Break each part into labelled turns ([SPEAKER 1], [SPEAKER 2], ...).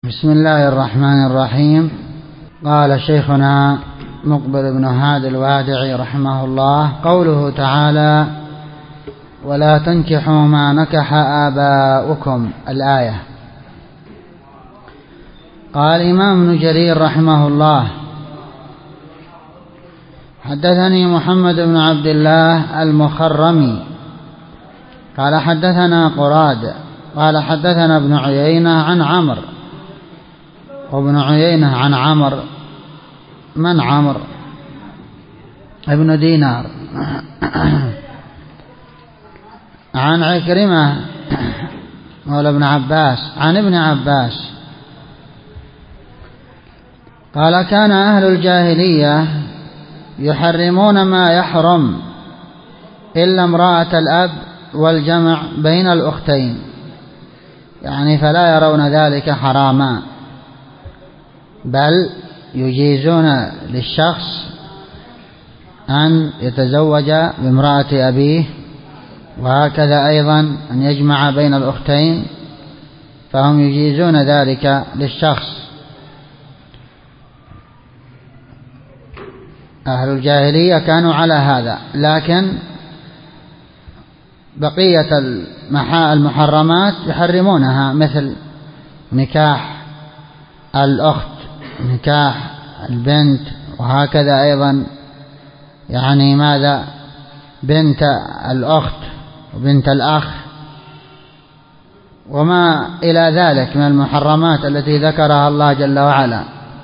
[SPEAKER 1] بسم الله الرحمن الرحيم. قال شيخنا مقبل بن هادي الوادعي رحمه الله: قوله تعالى: ولا تنكحوا ما نكح آباؤكم، الآية. قال الإمام ابن جرير رحمه الله: حدثني محمد بن عبد الله المخرمي قال حدثنا قراد قال حدثنا ابن عيينة عن عمرو، وابن عيينة عن عمرو من عمرو؟ ابن دينار. عن عكرمة مولى ابن عباس عن ابن عباس قال: كان أهل الجاهلية يحرمون ما يحرم إلا امرأة الأب والجمع بين الأختين، يعني فلا يرون ذلك حراما، بل يجيزون للشخص أن يتزوج بامرأة أبيه، وهكذا أيضا أن يجمع بين الأختين، فهم يجيزون ذلك للشخص. أهل الجاهلية كانوا على هذا، لكن بقية المحرمات يحرمونها، مثل نكاح الأخت، نكاح البنت، وهكذا أيضا يعني ماذا بنت الأخت وبنت الأخ وما إلى ذلك من المحرمات التي ذكرها الله جل وعلا.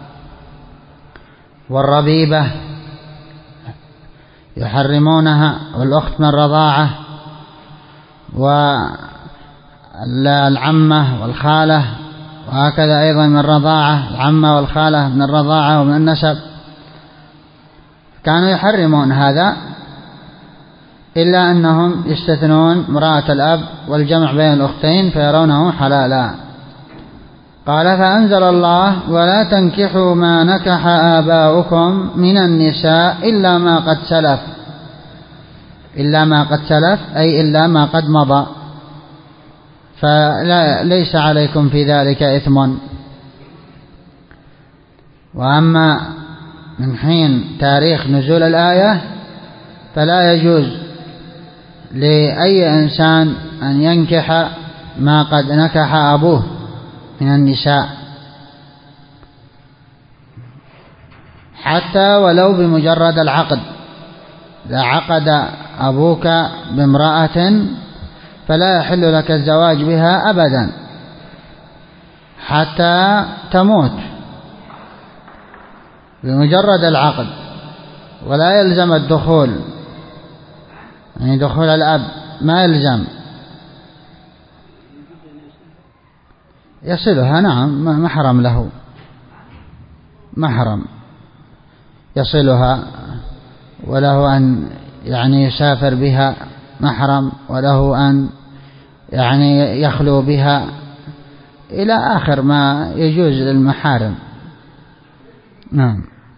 [SPEAKER 1] والربيبة يحرمونها، والأخت من الرضاعة، والعمة والخالة، وهكذا أيضا من الرضاعة، العمة والخالة من الرضاعة ومن النسب، كانوا يحرمون هذا، إلا أنهم يستثنون امرأة الأب والجمع بين الأختين فيرونه حلالا. قال: فأنزل الله: ولا تنكحوا ما نكح آباؤكم من النساء إلا ما قد سلف. إلا ما قد سلف أي إلا ما قد مضى، فليس عليكم في ذلك إثم. وأما من حين تاريخ نزول الآية فلا يجوز لأي إنسان أن ينكح ما قد نكح أبوه من النساء، حتى ولو بمجرد العقد. إذا عقد أبوك بامرأة فلا يحل لك الزواج بها أبدا حتى تموت، بمجرد العقد، ولا يلزم الدخول، يعني دخول الأب ما يلزم. يصلها، نعم، محرم له، محرم يصلها، وله أن يعني يسافر بها محرم، وله أن يعني يخلو بها إلى آخر ما يجوز للمحارم. نعم.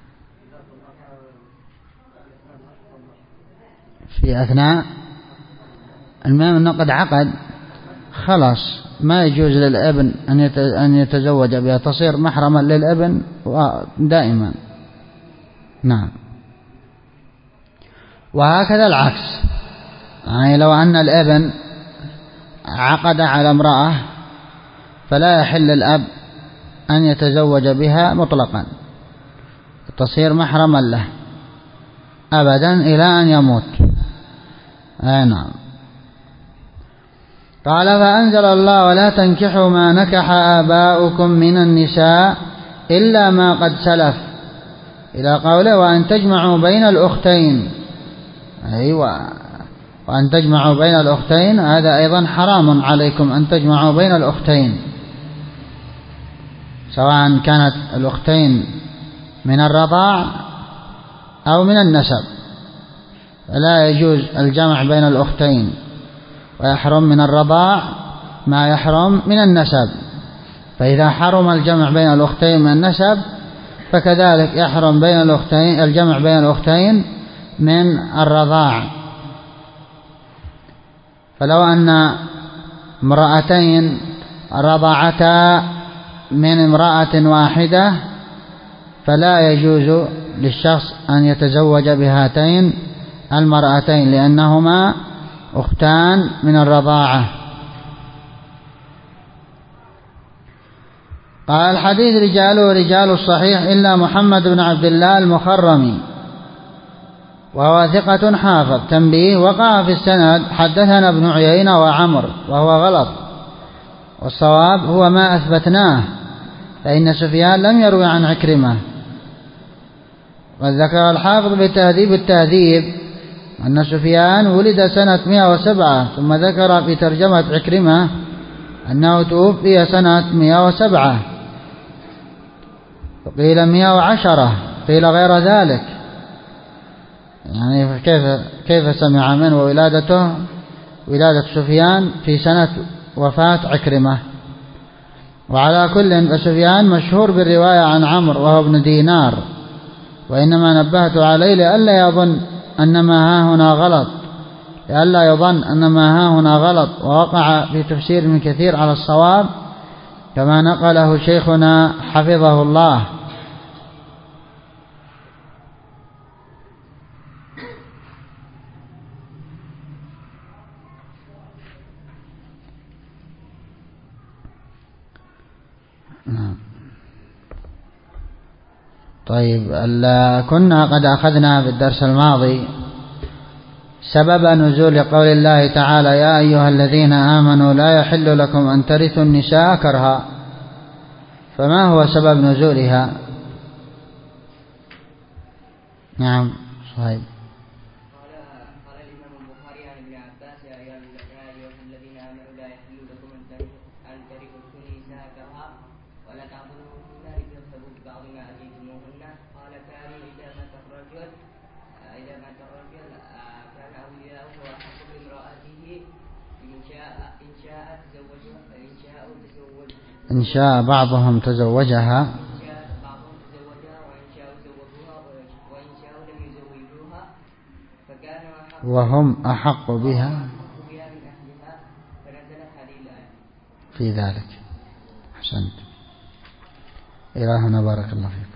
[SPEAKER 1] في أثناء المهم أنه قد عقد، خلاص ما يجوز للابن أن يتزوج بها، تصير محرما للابن دائما. نعم. وهكذا العكس، يعني لو أن الابن عقد على امرأة فلا يحل الأب أن يتزوج بها مطلقا، تصير محرما له أبدا إلى أن يموت. نعم. قال: فأنزل الله: ولا تنكحوا ما نكح آباؤكم من النساء إلا ما قد سلف، إلى قوله: وأن تجمعوا بين الأختين. أيوة، وأن تجمعوا بين الأختين، هذا أيضا حرام عليكم أن تجمعوا بين الأختين، سواء كانت الأختين من الرضاع أو من النسب، فلا يجوز الجمع بين الأختين، ويحرم من الرضاع ما يحرم من النسب. فإذا حرم الجمع بين الأختين من النسب فكذلك يحرم بين الأختين الجمع بين الأختين من الرضاع. فلو أن امرأتين رضعتا من امرأة واحدة فلا يجوز للشخص أن يتزوج بهاتين المرأتين لأنهما أختان من الرضاعة. قال الحديث رجاله رجال الصحيح إلا محمد بن عبد الله المخرمي وهو ثقة حافظ. تنبيه: وقع في السند حدثنا ابن عيينة وعمر وهو غلط، والصواب هو ما أثبتناه، فإن سفيان لم يروي عن عكرمة. وذكر الحافظ بتهذيب التهذيب أن سفيان ولد سنة 107، ثم ذكر في ترجمة عكرمة أنه توفي سنة 107، وقيل 110، قيل غير ذلك. يعني كيف سمع منه ولادة سفيان في سنة وفاة عكرمة؟ وعلى كل فسفيان مشهور بالرواية عن عمرو وهو ابن دينار، وإنما نبهت عليه لئلا يظن أن ما ها هنا غلط، ووقع في تفسير ابن كثير على الصواب كما نقله شيخنا حفظه الله. طيب، كنا قد أخذنا في الدرس الماضي سبب نزول قول الله تعالى: يا أيها الذين آمنوا لا يحل لكم أن ترثوا النساء كرها. فما هو سبب نزولها؟ نعم صحيح.
[SPEAKER 2] قال الإمام البخاري عن ابن عباس: يا أيها الذين آمنوا لا يحل لكم أن ترثوا النساء كرها ولا تعضلوهن لتذهبوا ببعض ما آتيتموهن. قال: كانوا إذا مات الرجل كان أولياؤه أحق بامرأته
[SPEAKER 1] إن شاء بعضهم تزوجها وهم أحق بها في ذلك. أحسنت. إلهنا بارك الله فيكم.